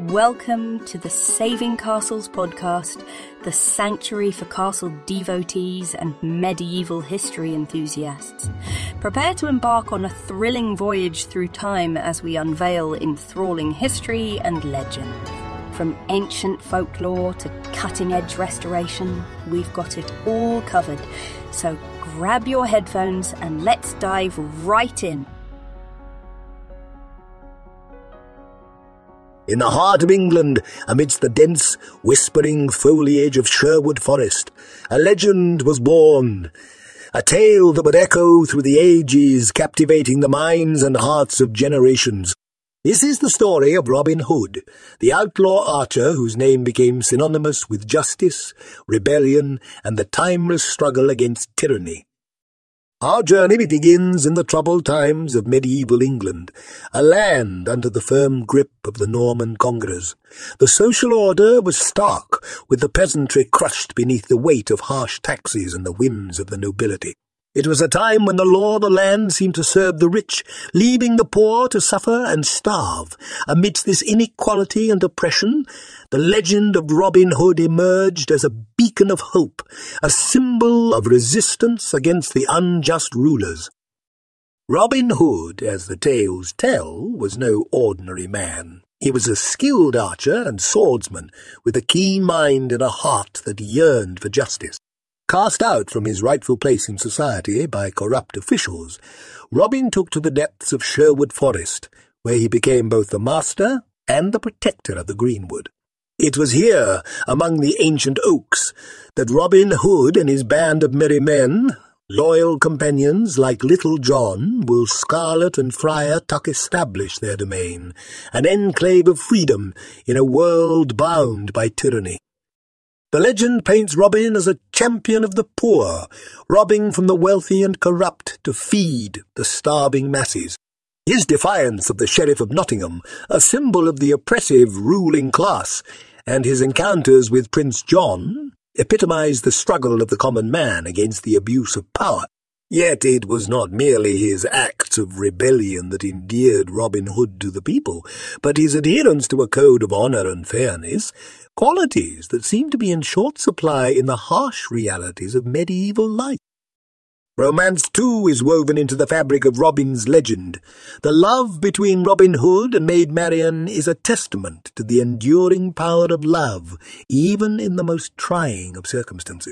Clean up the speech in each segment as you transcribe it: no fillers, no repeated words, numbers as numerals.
Welcome to the Saving Castles podcast, the sanctuary for castle devotees and medieval history enthusiasts. Prepare to embark on a thrilling voyage through time as we unveil enthralling history and legend. From ancient folklore to cutting-edge restoration, we've got it all covered. So grab your headphones and let's dive right in. In the heart of England, amidst the dense, whispering foliage of Sherwood Forest, a legend was born, a tale that would echo through the ages, captivating the minds and hearts of generations. This is the story of Robin Hood, the outlaw archer whose name became synonymous with justice, rebellion, and the timeless struggle against tyranny. Our journey begins in the troubled times of medieval England, a land under the firm grip of the Norman conquerors. The social order was stark, with the peasantry crushed beneath the weight of harsh taxes and the whims of the nobility. It was a time when the law of the land seemed to serve the rich, leaving the poor to suffer and starve. Amidst this inequality and oppression, the legend of Robin Hood emerged as a beacon of hope, a symbol of resistance against the unjust rulers. Robin Hood, as the tales tell, was no ordinary man. He was a skilled archer and swordsman, with a keen mind and a heart that yearned for justice. Cast out from his rightful place in society by corrupt officials, Robin took to the depths of Sherwood Forest, where he became both the master and the protector of the greenwood. It was here, among the ancient oaks, that Robin Hood and his band of merry men, loyal companions like Little John, Will Scarlet and Friar Tuck, established their domain, an enclave of freedom in a world bound by tyranny. The legend paints Robin as a champion of the poor, robbing from the wealthy and corrupt to feed the starving masses. His defiance of the Sheriff of Nottingham, a symbol of the oppressive ruling class, and his encounters with Prince John epitomized the struggle of the common man against the abuse of power. Yet it was not merely his acts of rebellion that endeared Robin Hood to the people, but his adherence to a code of honour and fairness, qualities that seem to be in short supply in the harsh realities of medieval life. Romance, too, is woven into the fabric of Robin's legend. The love between Robin Hood and Maid Marian is a testament to the enduring power of love, even in the most trying of circumstances.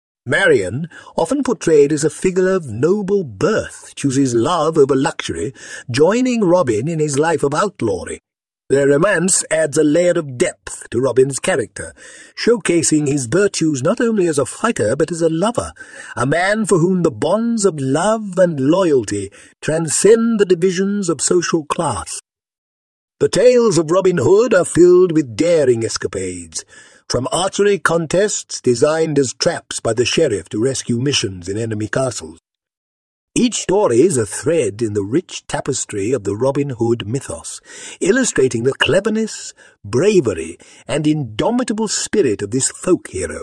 Marian, often portrayed as a figure of noble birth, chooses love over luxury, joining Robin in his life of outlawry. Their romance adds a layer of depth to Robin's character, showcasing his virtues not only as a fighter but as a lover, a man for whom the bonds of love and loyalty transcend the divisions of social class. The tales of Robin Hood are filled with daring escapades, from archery contests designed as traps by the sheriff to rescue missions in enemy castles. Each story is a thread in the rich tapestry of the Robin Hood mythos, illustrating the cleverness, bravery, and indomitable spirit of this folk hero.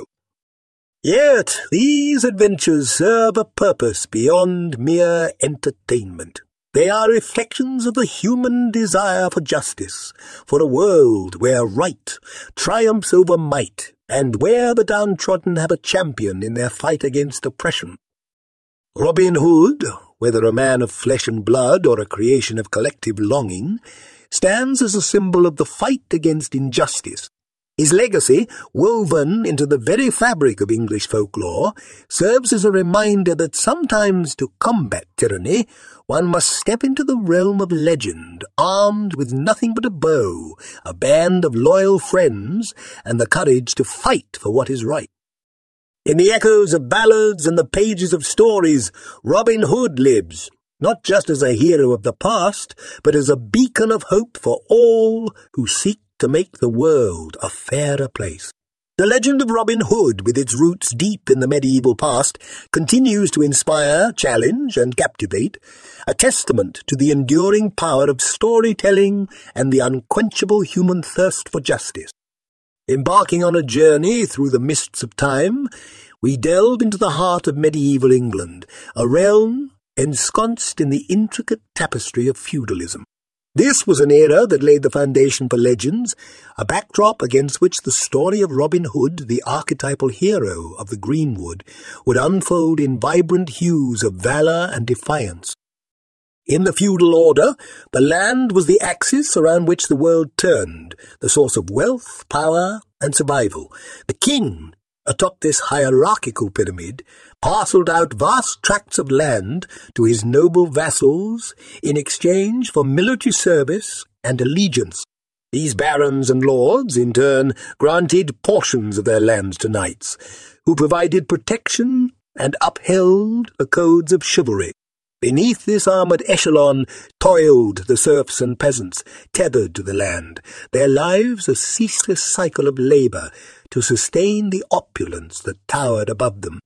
Yet these adventures serve a purpose beyond mere entertainment. They are reflections of the human desire for justice, for a world where right triumphs over might, and where the downtrodden have a champion in their fight against oppression. Robin Hood, whether a man of flesh and blood or a creation of collective longing, stands as a symbol of the fight against injustice. His legacy, woven into the very fabric of English folklore, serves as a reminder that sometimes to combat tyranny, one must step into the realm of legend, armed with nothing but a bow, a band of loyal friends, and the courage to fight for what is right. In the echoes of ballads and the pages of stories, Robin Hood lives, not just as a hero of the past, but as a beacon of hope for all who seek to make the world a fairer place. The legend of Robin Hood, with its roots deep in the medieval past, continues to inspire, challenge, and captivate, a testament to the enduring power of storytelling and the unquenchable human thirst for justice. Embarking on a journey through the mists of time, we delve into the heart of medieval England, a realm ensconced in the intricate tapestry of feudalism. This was an era that laid the foundation for legends, a backdrop against which the story of Robin Hood, the archetypal hero of the greenwood, would unfold in vibrant hues of valour and defiance. In the feudal order, the land was the axis around which the world turned, the source of wealth, power, and survival. The king, atop this hierarchical pyramid, parcelled out vast tracts of land to his noble vassals in exchange for military service and allegiance. These barons and lords, in turn, granted portions of their lands to knights, who provided protection and upheld the codes of chivalry. Beneath this armoured echelon toiled the serfs and peasants, tethered to the land, their lives a ceaseless cycle of labour to sustain the opulence that towered above them.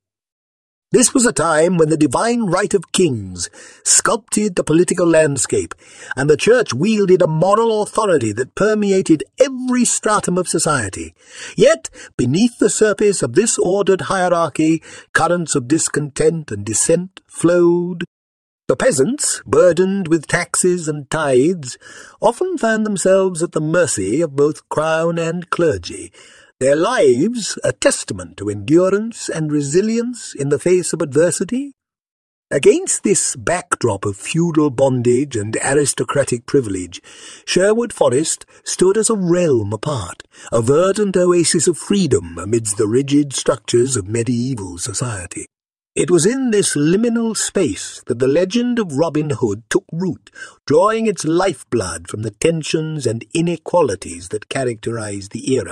This was a time when the divine right of kings sculpted the political landscape, and the church wielded a moral authority that permeated every stratum of society. Yet, beneath the surface of this ordered hierarchy, currents of discontent and dissent flowed. The peasants, burdened with taxes and tithes, often found themselves at the mercy of both crown and clergy, their lives a testament to endurance and resilience in the face of adversity. Against this backdrop of feudal bondage and aristocratic privilege, Sherwood Forest stood as a realm apart, a verdant oasis of freedom amidst the rigid structures of medieval society. It was in this liminal space that the legend of Robin Hood took root, drawing its lifeblood from the tensions and inequalities that characterized the era.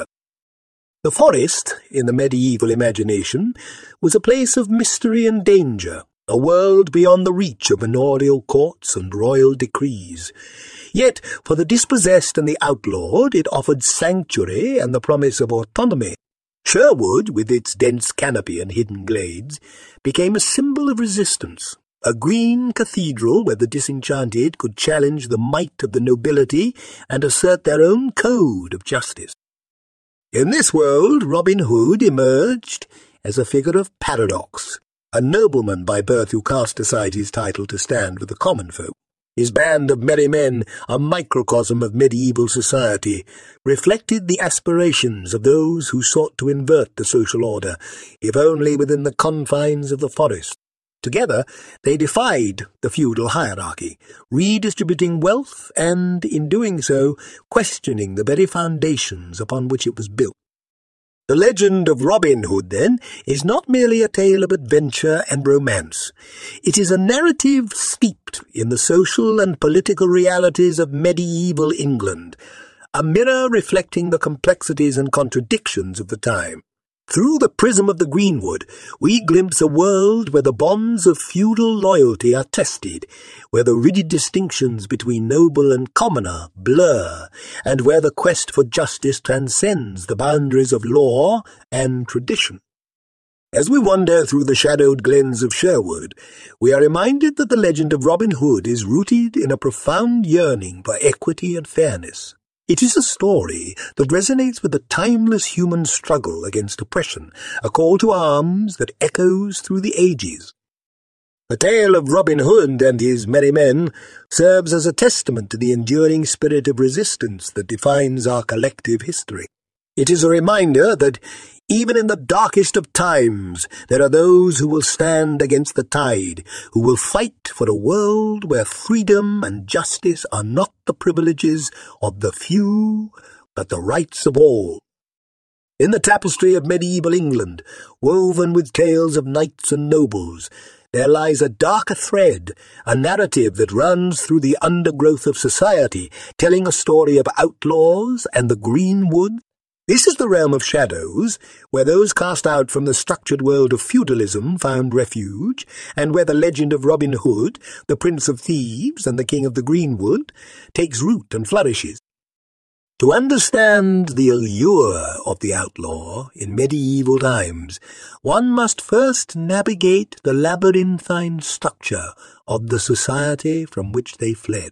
The forest, in the medieval imagination, was a place of mystery and danger, a world beyond the reach of manorial courts and royal decrees. Yet, for the dispossessed and the outlawed, it offered sanctuary and the promise of autonomy. Sherwood, with its dense canopy and hidden glades, became a symbol of resistance, a green cathedral where the disenchanted could challenge the might of the nobility and assert their own code of justice. In this world, Robin Hood emerged as a figure of paradox, a nobleman by birth who cast aside his title to stand with the common folk. His band of merry men, a microcosm of medieval society, reflected the aspirations of those who sought to invert the social order, if only within the confines of the forest. Together, they defied the feudal hierarchy, redistributing wealth and, in doing so, questioning the very foundations upon which it was built. The legend of Robin Hood, then, is not merely a tale of adventure and romance. It is a narrative steeped in the social and political realities of medieval England, a mirror reflecting the complexities and contradictions of the time. Through the prism of the greenwood, we glimpse a world where the bonds of feudal loyalty are tested, where the rigid distinctions between noble and commoner blur, and where the quest for justice transcends the boundaries of law and tradition. As we wander through the shadowed glens of Sherwood, we are reminded that the legend of Robin Hood is rooted in a profound yearning for equity and fairness. It is a story that resonates with the timeless human struggle against oppression, a call to arms that echoes through the ages. The tale of Robin Hood and his merry men serves as a testament to the enduring spirit of resistance that defines our collective history. It is a reminder that even in the darkest of times, there are those who will stand against the tide, who will fight for a world where freedom and justice are not the privileges of the few, but the rights of all. In the tapestry of medieval England, woven with tales of knights and nobles, there lies a darker thread, a narrative that runs through the undergrowth of society, telling a story of outlaws and the greenwood. This is the realm of shadows, where those cast out from the structured world of feudalism found refuge, and where the legend of Robin Hood, the Prince of Thieves and the King of the Greenwood, takes root and flourishes. To understand the allure of the outlaw in medieval times, one must first navigate the labyrinthine structure of the society from which they fled.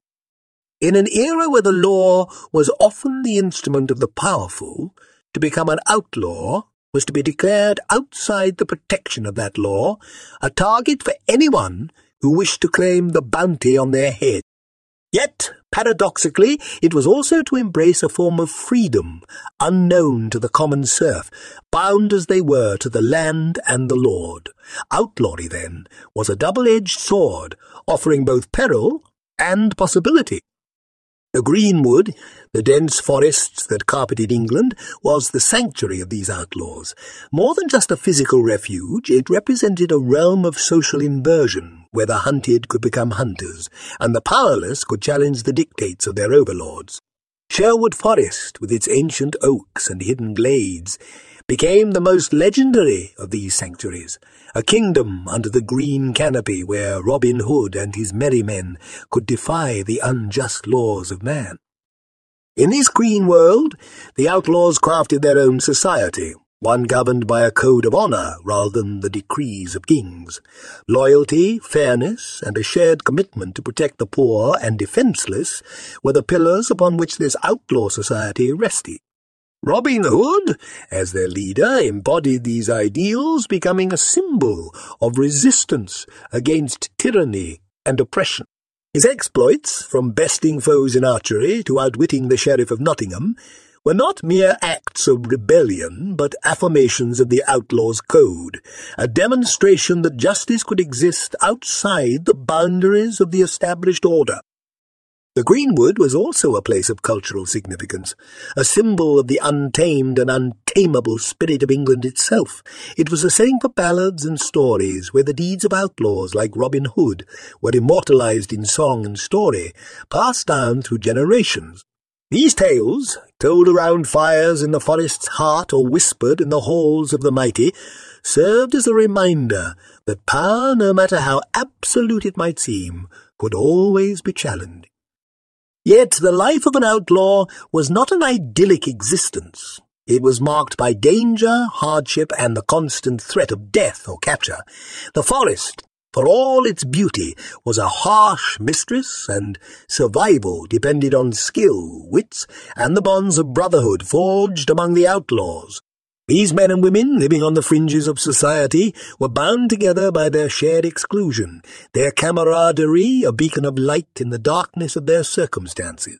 In an era where the law was often the instrument of the powerful, to become an outlaw was to be declared outside the protection of that law, a target for anyone who wished to claim the bounty on their head. Yet Paradoxically, it was also to embrace a form of freedom unknown to the common serf, bound as they were to the land and the lord. Outlawry, then, was a double-edged sword, offering both peril and possibility. The greenwood, the dense forests that carpeted England, was the sanctuary of these outlaws. More than just a physical refuge, it represented a realm of social inversion, where the hunted could become hunters, and the powerless could challenge the dictates of their overlords. Sherwood Forest, with its ancient oaks and hidden glades, became the most legendary of these sanctuaries, a kingdom under the green canopy where Robin Hood and his merry men could defy the unjust laws of man. In this green world, the outlaws crafted their own society, one governed by a code of honour rather than the decrees of kings. Loyalty, fairness, and a shared commitment to protect the poor and defenceless were the pillars upon which this outlaw society rested. Robin Hood, as their leader, embodied these ideals, becoming a symbol of resistance against tyranny and oppression. His exploits, from besting foes in archery to outwitting the Sheriff of Nottingham, were not mere acts of rebellion, but affirmations of the outlaw's code, a demonstration that justice could exist outside the boundaries of the established order. The greenwood was also a place of cultural significance, a symbol of the untamed and untamable spirit of England itself. It was a setting for ballads and stories where the deeds of outlaws like Robin Hood were immortalized in song and story, passed down through generations. These tales, told around fires in the forest's heart or whispered in the halls of the mighty, served as a reminder that power, no matter how absolute it might seem, could always be challenged. Yet the life of an outlaw was not an idyllic existence. It was marked by danger, hardship, and the constant threat of death or capture. The forest, for all its beauty, was a harsh mistress, and survival depended on skill, wits, and the bonds of brotherhood forged among the outlaws. These men and women, living on the fringes of society, were bound together by their shared exclusion, their camaraderie a beacon of light in the darkness of their circumstances.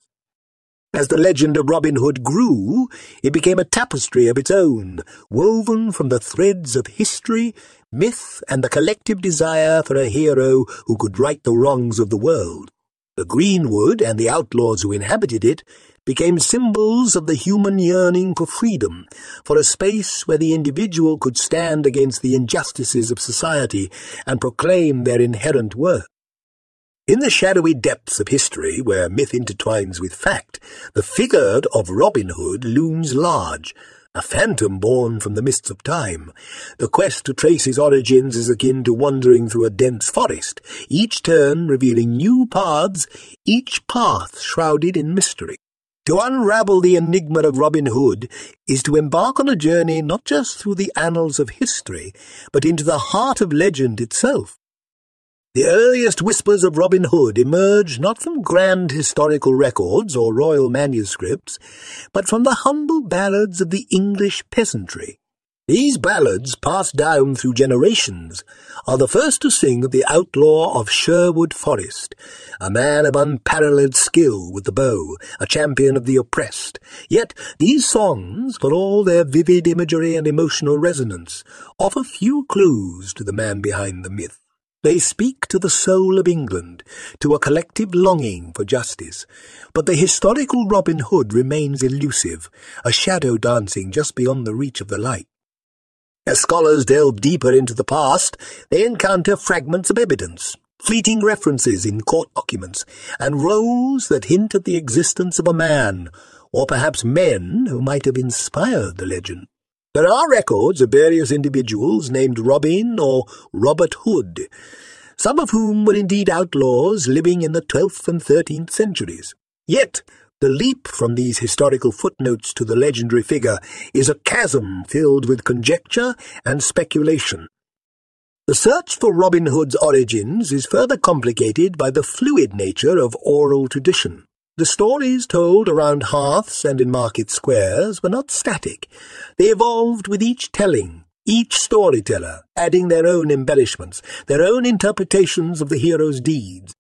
As the legend of Robin Hood grew, it became a tapestry of its own, woven from the threads of history, myth, and the collective desire for a hero who could right the wrongs of the world. The greenwood and the outlaws who inhabited it became symbols of the human yearning for freedom, for a space where the individual could stand against the injustices of society and proclaim their inherent worth. In the shadowy depths of history, where myth intertwines with fact, the figure of Robin Hood looms large, a phantom born from the mists of time. The quest to trace his origins is akin to wandering through a dense forest, each turn revealing new paths, each path shrouded in mystery. To unravel the enigma of Robin Hood is to embark on a journey not just through the annals of history, but into the heart of legend itself. The earliest whispers of Robin Hood emerged not from grand historical records or royal manuscripts, but from the humble ballads of the English peasantry. These ballads, passed down through generations, are the first to sing of the outlaw of Sherwood Forest, a man of unparalleled skill with the bow, a champion of the oppressed. Yet these songs, for all their vivid imagery and emotional resonance, offer few clues to the man behind the myth. They speak to the soul of England, to a collective longing for justice. But the historical Robin Hood remains elusive, a shadow dancing just beyond the reach of the light. As scholars delve deeper into the past, they encounter fragments of evidence, fleeting references in court documents, and roles that hint at the existence of a man, or perhaps men who might have inspired the legend. There are records of various individuals named Robin or Robert Hood, some of whom were indeed outlaws living in the 12th and 13th centuries. Yet, the leap from these historical footnotes to the legendary figure is a chasm filled with conjecture and speculation. The search for Robin Hood's origins is further complicated by the fluid nature of oral tradition. The stories told around hearths and in market squares were not static. They evolved with each telling, each storyteller adding their own embellishments, their own interpretations of the hero's deeds.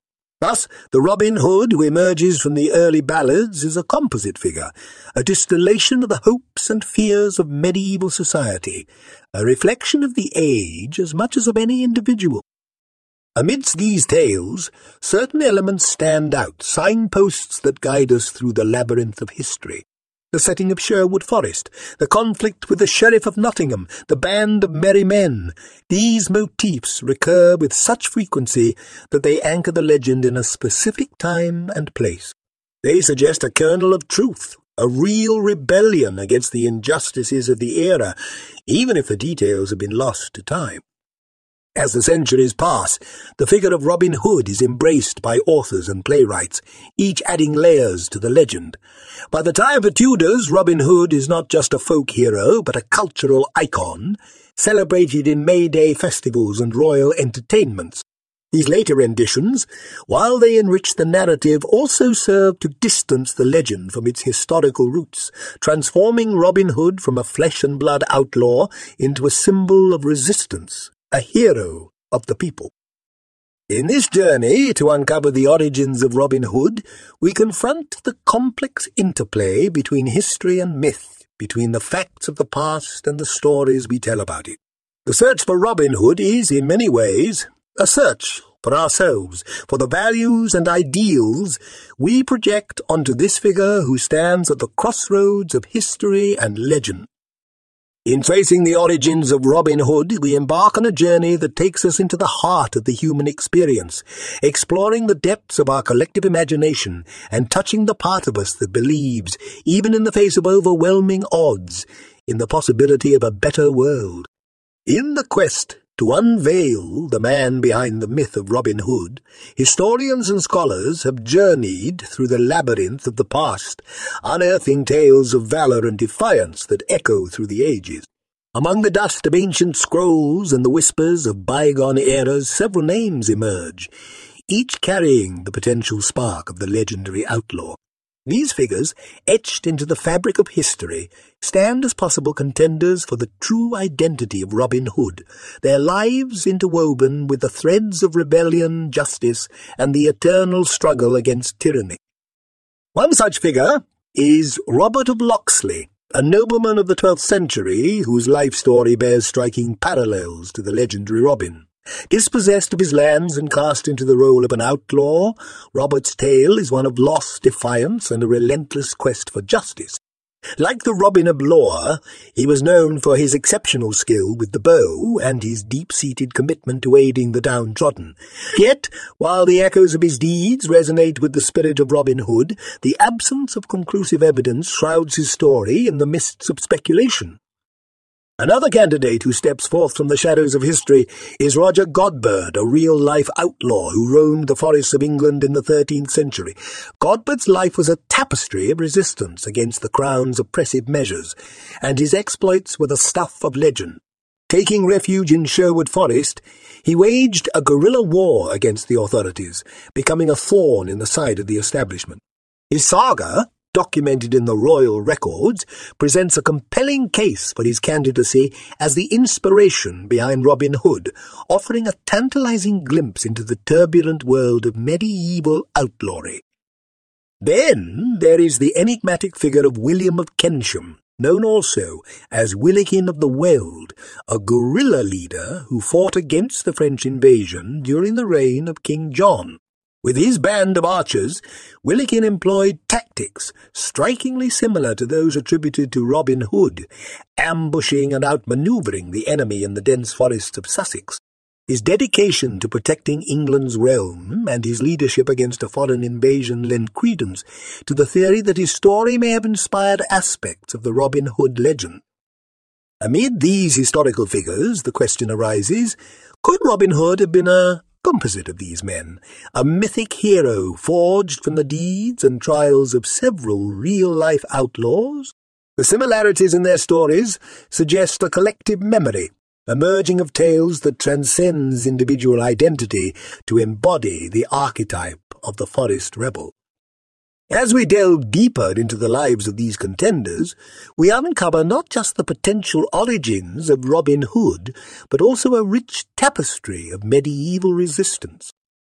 Thus, the Robin Hood who emerges from the early ballads is a composite figure, a distillation of the hopes and fears of medieval society, a reflection of the age as much as of any individual. Amidst these tales, certain elements stand out, signposts that guide us through the labyrinth of history. The setting of Sherwood Forest, the conflict with the Sheriff of Nottingham, the band of merry men. These motifs recur with such frequency that they anchor the legend in a specific time and place. They suggest a kernel of truth, a real rebellion against the injustices of the era, even if the details have been lost to time. As the centuries pass, the figure of Robin Hood is embraced by authors and playwrights, each adding layers to the legend. By the time of the Tudors, Robin Hood is not just a folk hero, but a cultural icon, celebrated in May Day festivals and royal entertainments. These later renditions, while they enrich the narrative, also serve to distance the legend from its historical roots, transforming Robin Hood from a flesh-and-blood outlaw into a symbol of resistance, a hero of the people. In this journey to uncover the origins of Robin Hood, we confront the complex interplay between history and myth, between the facts of the past and the stories we tell about it. The search for Robin Hood is, in many ways, a search for ourselves, for the values and ideals we project onto this figure who stands at the crossroads of history and legend. In tracing the origins of Robin Hood, we embark on a journey that takes us into the heart of the human experience, exploring the depths of our collective imagination and touching the part of us that believes, even in the face of overwhelming odds, in the possibility of a better world. In the quest to unveil the man behind the myth of Robin Hood, historians and scholars have journeyed through the labyrinth of the past, unearthing tales of valor and defiance that echo through the ages. Among the dust of ancient scrolls and the whispers of bygone eras, several names emerge, each carrying the potential spark of the legendary outlaw. These figures, etched into the fabric of history, stand as possible contenders for the true identity of Robin Hood, their lives interwoven with the threads of rebellion, justice, and the eternal struggle against tyranny. One such figure is Robert of Locksley, a nobleman of the 12th century whose life story bears striking parallels to the legendary Robin. Dispossessed of his lands and cast into the role of an outlaw, Robert's tale is one of lost defiance and a relentless quest for justice. Like the Robin of lore, he was known for his exceptional skill with the bow and his deep-seated commitment to aiding the downtrodden. Yet, while the echoes of his deeds resonate with the spirit of Robin Hood, the absence of conclusive evidence shrouds his story in the mists of speculation. Another candidate who steps forth from the shadows of history is Roger Godberd, a real-life outlaw who roamed the forests of England in the 13th century. Godberd's life was a tapestry of resistance against the Crown's oppressive measures, and his exploits were the stuff of legend. Taking refuge in Sherwood Forest, he waged a guerrilla war against the authorities, becoming a thorn in the side of the establishment. His saga, documented in the royal records, presents a compelling case for his candidacy as the inspiration behind Robin Hood, offering a tantalizing glimpse into the turbulent world of medieval outlawry. Then there is the enigmatic figure of William of Kensham, known also as Willikin of the Weald, a guerrilla leader who fought against the French invasion during the reign of King John. With his band of archers, Willikin employed tactics strikingly similar to those attributed to Robin Hood, ambushing and outmanoeuvring the enemy in the dense forests of Sussex. His dedication to protecting England's realm and his leadership against a foreign invasion lend credence to the theory that his story may have inspired aspects of the Robin Hood legend. Amid these historical figures, the question arises, could Robin Hood have been a composite of these men, a mythic hero forged from the deeds and trials of several real-life outlaws? The similarities in their stories suggest a collective memory, a merging of tales that transcends individual identity to embody the archetype of the forest rebel. As we delve deeper into the lives of these contenders, we uncover not just the potential origins of Robin Hood, but also a rich tapestry of medieval resistance.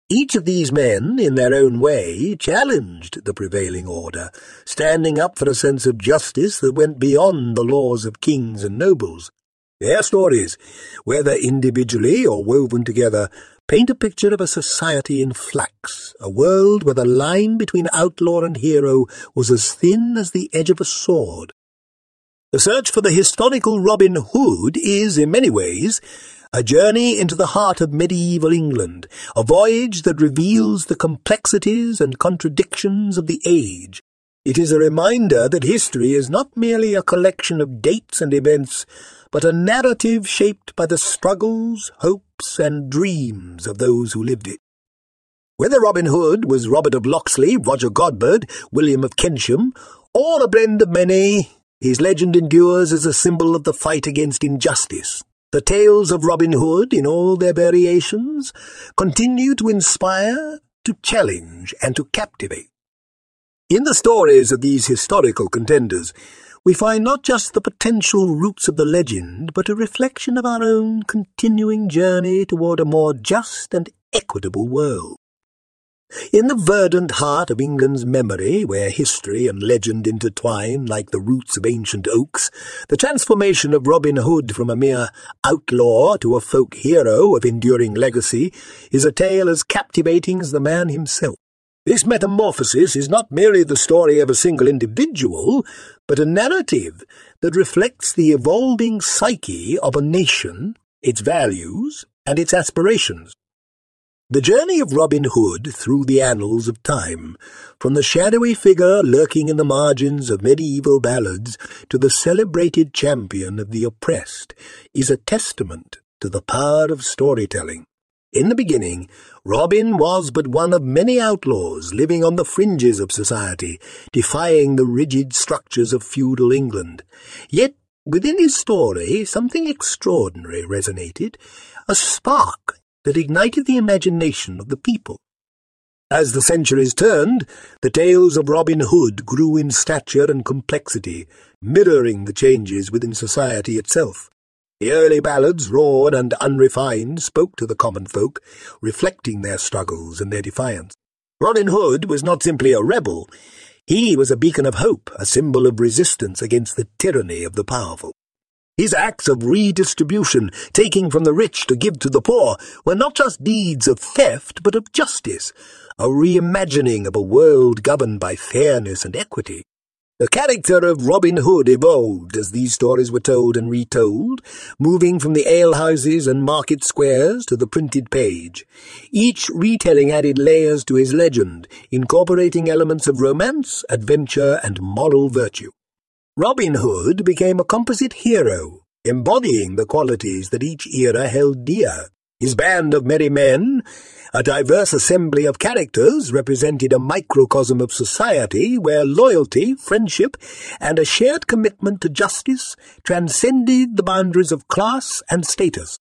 Each of these men, in their own way, challenged the prevailing order, standing up for a sense of justice that went beyond the laws of kings and nobles. Their stories, whether individually or woven together, paint a picture of a society in flux, a world where the line between outlaw and hero was as thin as the edge of a sword. The search for the historical Robin Hood is, in many ways, a journey into the heart of medieval England, a voyage that reveals the complexities and contradictions of the age. It is a reminder that history is not merely a collection of dates and events, but a narrative shaped by the struggles, hopes, and dreams of those who lived it. Whether Robin Hood was Robert of Locksley, Roger Godberd, William of Kensham, or a blend of many, his legend endures as a symbol of the fight against injustice. The tales of Robin Hood, in all their variations, continue to inspire, to challenge, and to captivate. In the stories of these historical contenders, we find not just the potential roots of the legend, but a reflection of our own continuing journey toward a more just and equitable world. In the verdant heart of England's memory, where history and legend intertwine like the roots of ancient oaks, the transformation of Robin Hood from a mere outlaw to a folk hero of enduring legacy is a tale as captivating as the man himself. This metamorphosis is not merely the story of a single individual, but a narrative that reflects the evolving psyche of a nation, its values, and its aspirations. The journey of Robin Hood through the annals of time, from the shadowy figure lurking in the margins of medieval ballads to the celebrated champion of the oppressed, is a testament to the power of storytelling. In the beginning, Robin was but one of many outlaws living on the fringes of society, defying the rigid structures of feudal England. Yet, within his story, something extraordinary resonated, a spark that ignited the imagination of the people. As the centuries turned, the tales of Robin Hood grew in stature and complexity, mirroring the changes within society itself. The early ballads, raw and unrefined, spoke to the common folk, reflecting their struggles and their defiance. Robin Hood was not simply a rebel. He was a beacon of hope, a symbol of resistance against the tyranny of the powerful. His acts of redistribution, taking from the rich to give to the poor, were not just deeds of theft, but of justice, a reimagining of a world governed by fairness and equity. The character of Robin Hood evolved as these stories were told and retold, moving from the alehouses and market squares to the printed page. Each retelling added layers to his legend, incorporating elements of romance, adventure, and moral virtue. Robin Hood became a composite hero, embodying the qualities that each era held dear. His band of merry men, a diverse assembly of characters, represented a microcosm of society where loyalty, friendship, and a shared commitment to justice transcended the boundaries of class and status.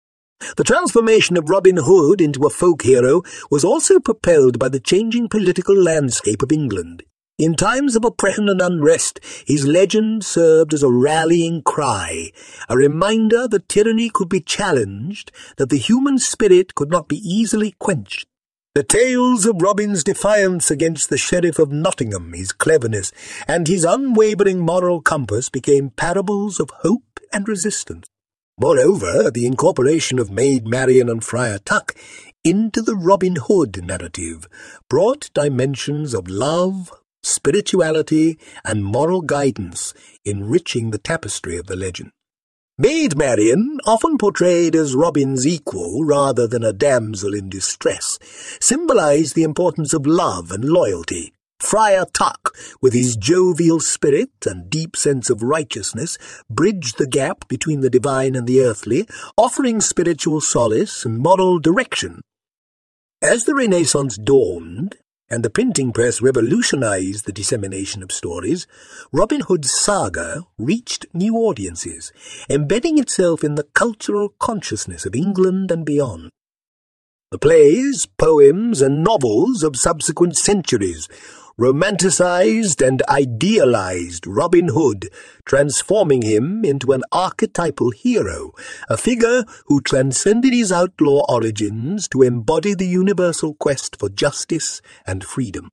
The transformation of Robin Hood into a folk hero was also propelled by the changing political landscape of England. In times of oppression and unrest, his legend served as a rallying cry, a reminder that tyranny could be challenged, that the human spirit could not be easily quenched. The tales of Robin's defiance against the Sheriff of Nottingham, his cleverness, and his unwavering moral compass became parables of hope and resistance. Moreover, the incorporation of Maid Marian and Friar Tuck into the Robin Hood narrative brought dimensions of love, spirituality, and moral guidance, enriching the tapestry of the legend. Maid Marian, often portrayed as Robin's equal rather than a damsel in distress, symbolized the importance of love and loyalty. Friar Tuck, with his jovial spirit and deep sense of righteousness, bridged the gap between the divine and the earthly, offering spiritual solace and moral direction. As the Renaissance dawned, and the printing press revolutionized the dissemination of stories, Robin Hood's saga reached new audiences, embedding itself in the cultural consciousness of England and beyond. The plays, poems, and novels of subsequent centuries romanticized and idealized Robin Hood, transforming him into an archetypal hero, a figure who transcended his outlaw origins to embody the universal quest for justice and freedom.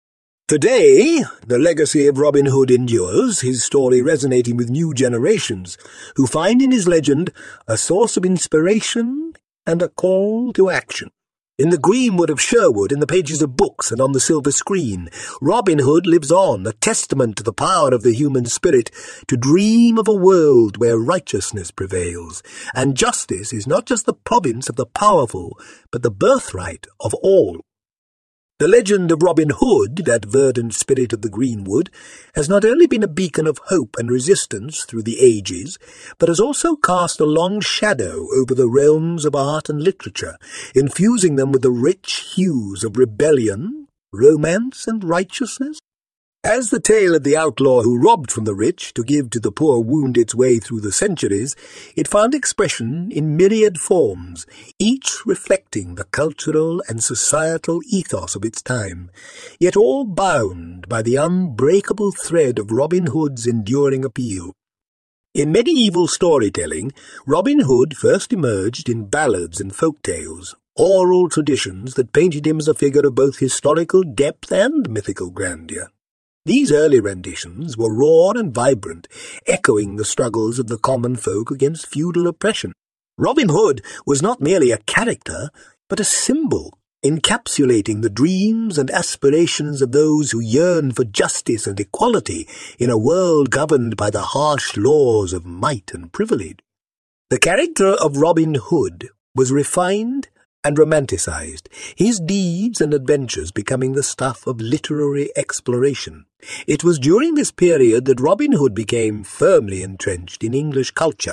Today, the legacy of Robin Hood endures, his story resonating with new generations, who find in his legend a source of inspiration and a call to action. In the greenwood of Sherwood, in the pages of books and on the silver screen, Robin Hood lives on, a testament to the power of the human spirit to dream of a world where righteousness prevails, and justice is not just the province of the powerful, but the birthright of all. The legend of Robin Hood, that verdant spirit of the greenwood, has not only been a beacon of hope and resistance through the ages, but has also cast a long shadow over the realms of art and literature, infusing them with the rich hues of rebellion, romance, and righteousness. As the tale of the outlaw who robbed from the rich to give to the poor wound its way through the centuries, it found expression in myriad forms, each reflecting the cultural and societal ethos of its time, yet all bound by the unbreakable thread of Robin Hood's enduring appeal. In medieval storytelling, Robin Hood first emerged in ballads and folk tales, oral traditions that painted him as a figure of both historical depth and mythical grandeur. These early renditions were raw and vibrant, echoing the struggles of the common folk against feudal oppression. Robin Hood was not merely a character, but a symbol, encapsulating the dreams and aspirations of those who yearn for justice and equality in a world governed by the harsh laws of might and privilege. The character of Robin Hood was refined and romanticized, his deeds and adventures becoming the stuff of literary exploration. It was during this period that Robin Hood became firmly entrenched in English culture.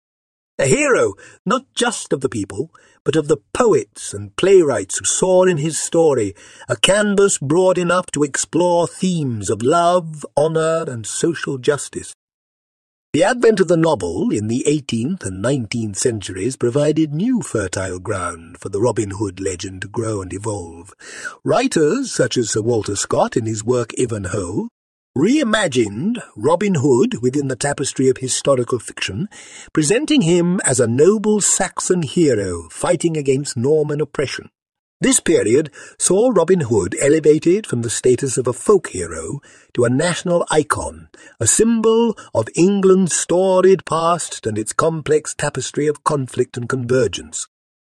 A hero not just of the people, but of the poets and playwrights who saw in his story a canvas broad enough to explore themes of love, honor, and social justice. The advent of the novel in the 18th and 19th centuries provided new fertile ground for the Robin Hood legend to grow and evolve. Writers such as Sir Walter Scott in his work Ivanhoe reimagined Robin Hood within the tapestry of historical fiction, presenting him as a noble Saxon hero fighting against Norman oppression. This period saw Robin Hood elevated from the status of a folk hero to a national icon, a symbol of England's storied past and its complex tapestry of conflict and convergence.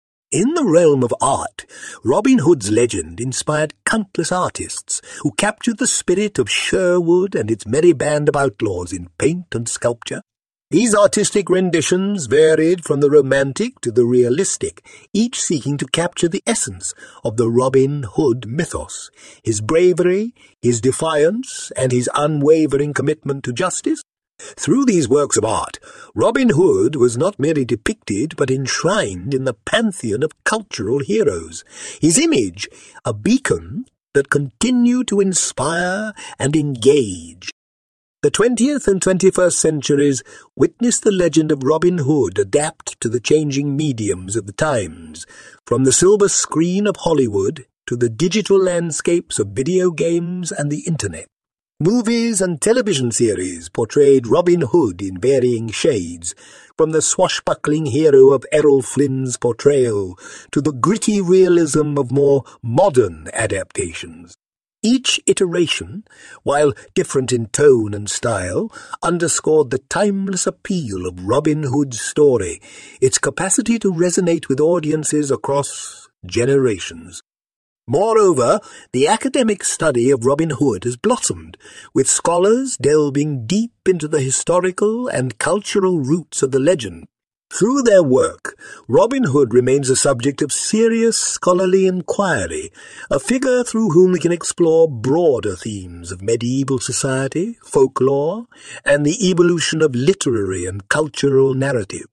In the realm of art, Robin Hood's legend inspired countless artists who captured the spirit of Sherwood and its merry band of outlaws in paint and sculpture. These artistic renditions varied from the romantic to the realistic, each seeking to capture the essence of the Robin Hood mythos, his bravery, his defiance, and his unwavering commitment to justice. Through these works of art, Robin Hood was not merely depicted but enshrined in the pantheon of cultural heroes, his image a beacon that continued to inspire and engage. The 20th and 21st centuries witnessed the legend of Robin Hood adapt to the changing mediums of the times, from the silver screen of Hollywood to the digital landscapes of video games and the Internet. Movies and television series portrayed Robin Hood in varying shades, from the swashbuckling hero of Errol Flynn's portrayal to the gritty realism of more modern adaptations. Each iteration, while different in tone and style, underscored the timeless appeal of Robin Hood's story, its capacity to resonate with audiences across generations. Moreover, the academic study of Robin Hood has blossomed, with scholars delving deep into the historical and cultural roots of the legend. Through their work, Robin Hood remains a subject of serious scholarly inquiry, a figure through whom we can explore broader themes of medieval society, folklore, and the evolution of literary and cultural narrative.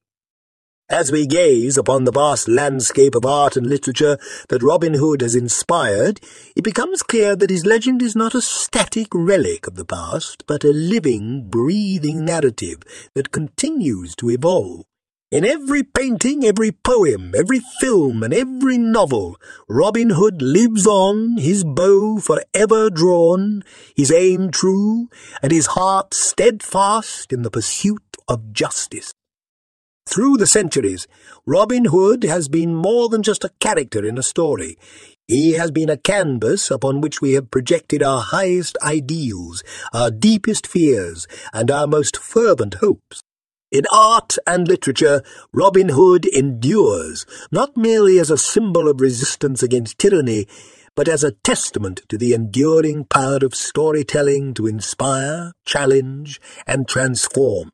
As we gaze upon the vast landscape of art and literature that Robin Hood has inspired, it becomes clear that his legend is not a static relic of the past, but a living, breathing narrative that continues to evolve. In every painting, every poem, every film, and every novel, Robin Hood lives on, his bow forever drawn, his aim true, and his heart steadfast in the pursuit of justice. Through the centuries, Robin Hood has been more than just a character in a story. He has been a canvas upon which we have projected our highest ideals, our deepest fears, and our most fervent hopes. In art and literature, Robin Hood endures, not merely as a symbol of resistance against tyranny, but as a testament to the enduring power of storytelling to inspire, challenge, and transform.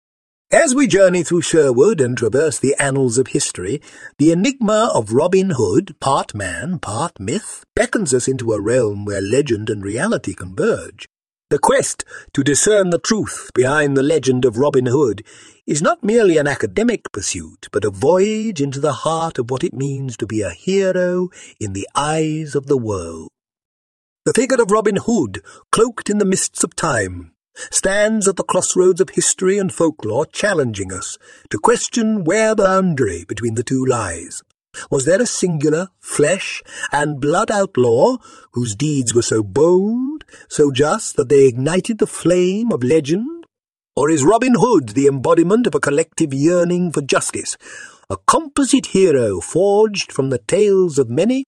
As we journey through Sherwood and traverse the annals of history, the enigma of Robin Hood, part man, part myth, beckons us into a realm where legend and reality converge. The quest to discern the truth behind the legend of Robin Hood is not merely an academic pursuit, but a voyage into the heart of what it means to be a hero in the eyes of the world. The figure of Robin Hood, cloaked in the mists of time, stands at the crossroads of history and folklore, challenging us to question where the boundary between the two lies. Was there a singular, flesh and blood outlaw whose deeds were so bold, so just that they ignited the flame of legend? Or is Robin Hood the embodiment of a collective yearning for justice, a composite hero forged from the tales of many?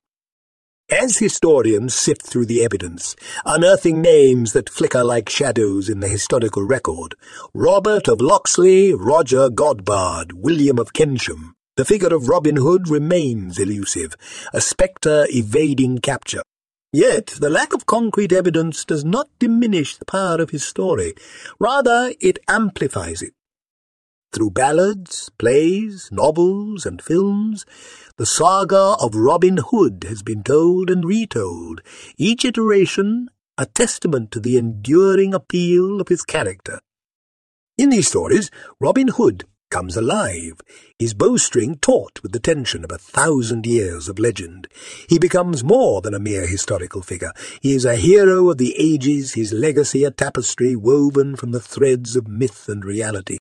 As historians sift through the evidence, unearthing names that flicker like shadows in the historical record, Robert of Locksley, Roger Godbard, William of Kensham, the figure of Robin Hood remains elusive, a spectre evading capture. Yet the lack of concrete evidence does not diminish the power of his story. Rather, it amplifies it. Through ballads, plays, novels, and films, the saga of Robin Hood has been told and retold, each iteration a testament to the enduring appeal of his character. In these stories, Robin Hood comes alive, his bowstring taut with the tension of 1,000 years of legend. He becomes more than a mere historical figure. He is a hero of the ages, his legacy a tapestry woven from the threads of myth and reality.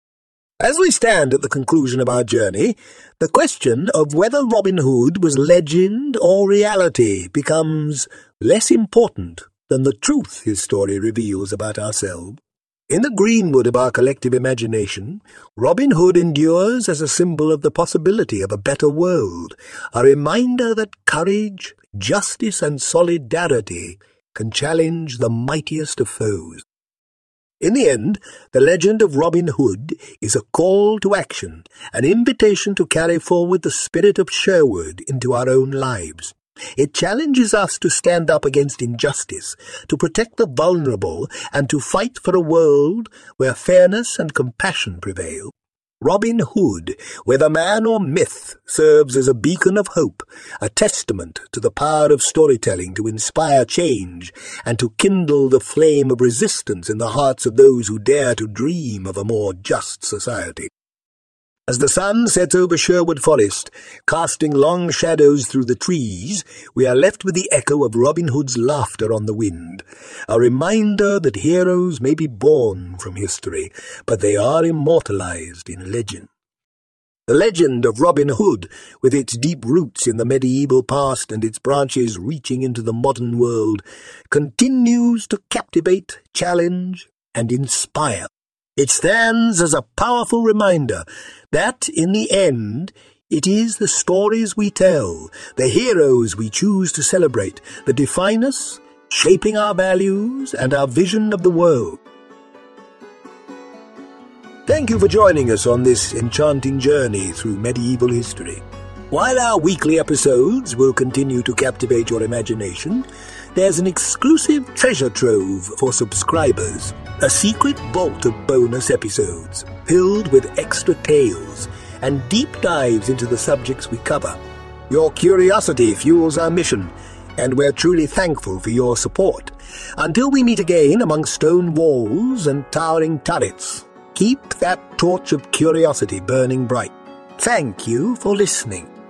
As we stand at the conclusion of our journey, the question of whether Robin Hood was legend or reality becomes less important than the truth his story reveals about ourselves. In the greenwood of our collective imagination, Robin Hood endures as a symbol of the possibility of a better world, a reminder that courage, justice, and solidarity can challenge the mightiest of foes. In the end, the legend of Robin Hood is a call to action, an invitation to carry forward the spirit of Sherwood into our own lives. It challenges us to stand up against injustice, to protect the vulnerable, and to fight for a world where fairness and compassion prevail. Robin Hood, whether man or myth, serves as a beacon of hope, a testament to the power of storytelling to inspire change and to kindle the flame of resistance in the hearts of those who dare to dream of a more just society. As the sun sets over Sherwood Forest, casting long shadows through the trees, we are left with the echo of Robin Hood's laughter on the wind, a reminder that heroes may be born from history, but they are immortalized in legend. The legend of Robin Hood, with its deep roots in the medieval past and its branches reaching into the modern world, continues to captivate, challenge, and inspire. It stands as a powerful reminder that, in the end, it is the stories we tell, the heroes we choose to celebrate, that define us, shaping our values and our vision of the world. Thank you for joining us on this enchanting journey through medieval history. While our weekly episodes will continue to captivate your imagination, there's an exclusive treasure trove for subscribers, a secret vault of bonus episodes filled with extra tales and deep dives into the subjects we cover. Your curiosity fuels our mission, and we're truly thankful for your support. Until we meet again among stone walls and towering turrets, keep that torch of curiosity burning bright. Thank you for listening.